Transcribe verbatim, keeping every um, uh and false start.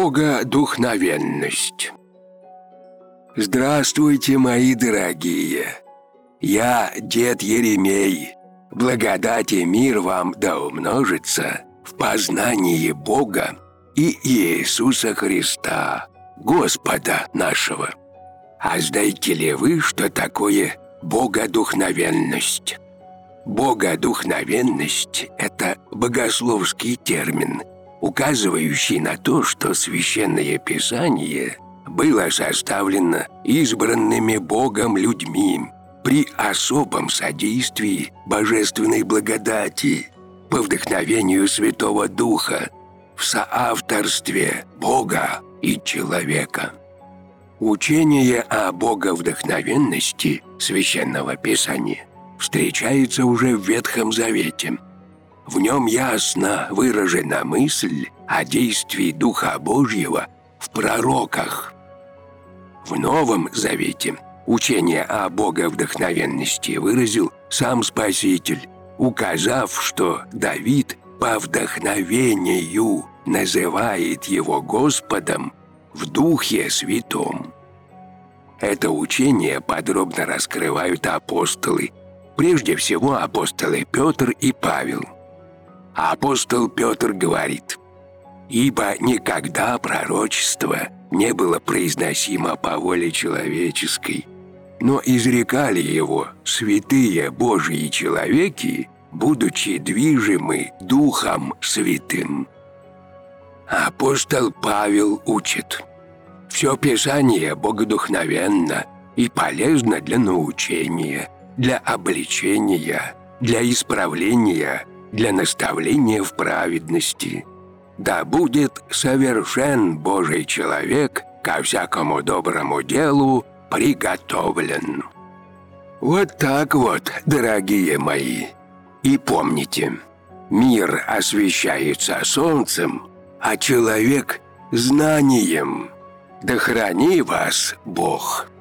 Богодухновенность. Здравствуйте, мои дорогие! Я дед Еремей. Благодать и мир вам да умножится в познании Бога и Иисуса Христа, Господа нашего. А знаете ли вы, что такое богодухновенность? Богодухновенность – это богословский термин, указывающий на то, что Священное Писание было составлено избранными Богом людьми при особом содействии божественной благодати, по вдохновению Святого Духа, в соавторстве Бога и человека. Учение о боговдохновенности Священного Писания встречается уже в Ветхом Завете. В нем ясно выражена мысль о действии Духа Божьего в пророках. В Новом Завете учение о боговдохновенности выразил сам Спаситель, указав, что Давид по вдохновению называет его Господом в Духе Святом. Это учение подробно раскрывают апостолы, прежде всего апостолы Петр и Павел. Апостол Петр говорит: «Ибо никогда пророчество не было произносимо по воле человеческой, но изрекали его святые Божьи человеки, будучи движимы Духом Святым». Апостол Павел учит: «Все Писание богодухновенно и полезно для научения, для обличения, для исправления, для наставления в праведности. Да будет совершен Божий человек ко всякому доброму делу приготовлен». Вот так вот, дорогие мои. И помните, мир освещается солнцем, а человек – знанием. Да храни вас Бог!